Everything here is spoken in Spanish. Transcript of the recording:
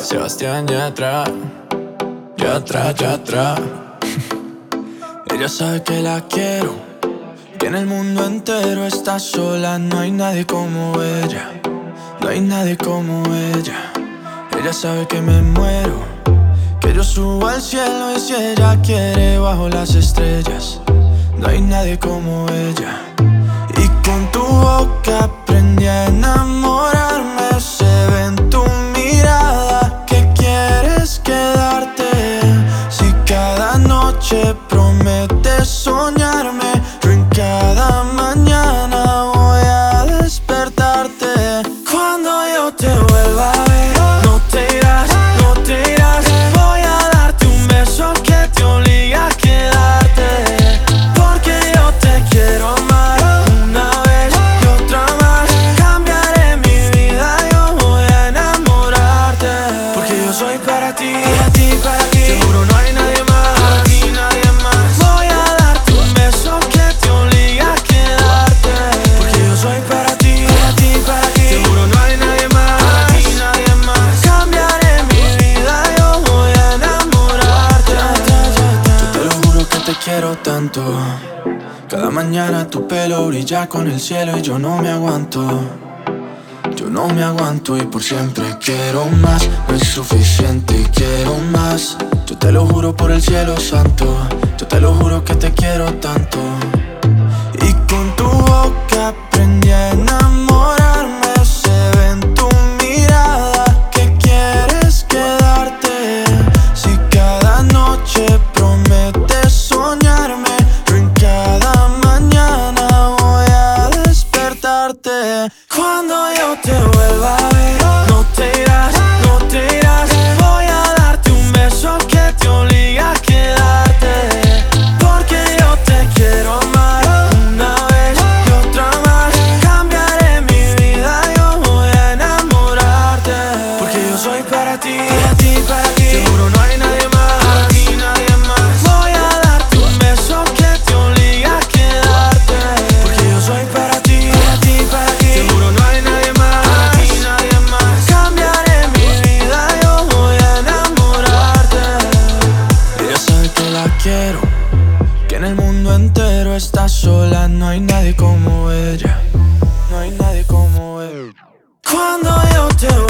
Sebastián Yatra, Yatra, Yatra. Ella sabe que la quiero, que en el mundo entero está sola. No hay nadie como ella, no hay nadie como ella. Ella sabe que me muero, que yo subo al cielo y si ella quiere bajo las estrellas. No hay nadie como ella. Y con tu boca aprendí a enamorarme. Se ve en tu mirada que quieres quedarte. Si cada noche prometes soñarme, yo en cada mañana voy a despertarte. Cuando yo te vuelva a ver, no te irás, no te irás. Voy a darte un beso que te obliga a quedarte, porque yo te quiero más, una vez y otra más. Cambiaré mi vida, yo voy a enamorarte, porque yo soy para ti, para ti, para ti. Seguro no hay nadie más, para ti nadie más. Voy a darte un beso que te obliga a quedarte, porque yo soy para ti, para ti, para ti. Seguro no hay nadie más, para ti nadie más. Cambiaré mi vida, yo voy a enamorarte. Yo te lo juro que te quiero tanto. Cada mañana tu pelo brilla con el cielo y yo no me aguanto. Yo no me aguanto y por siempre quiero más. No es suficiente y quiero más. Yo te lo juro por el cielo santo. Yo te lo juro que te quiero tanto. Y con tu boca aprendí a enamorarme. Se ve en tu mirada que quieres quedarte. Si cada noche prometes soñarme, yo en cada mañana voy a despertarte. Cuando yo te vuelva a ver, no te irás, no te irás. Voy a darte un beso que te obliga a quedarte, porque yo te quiero más, una vez y otra más. Cambiaré mi vida, yo voy a enamorarte, porque yo soy para ti, para ti, para ti. Seguro no hay nadie más, para ti nadie más. Voy a darte un beso que te obliga a quedarte, porque yo soy para ti, para ti, para ti. Seguro no hay nadie más, para ti nadie más. Cambiaré mi vida, yo voy a enamorarte. Ella sabe que la quiero, que en el mundo entero está sola. No hay nadie como ella, no hay nadie como ella. Cuando yo te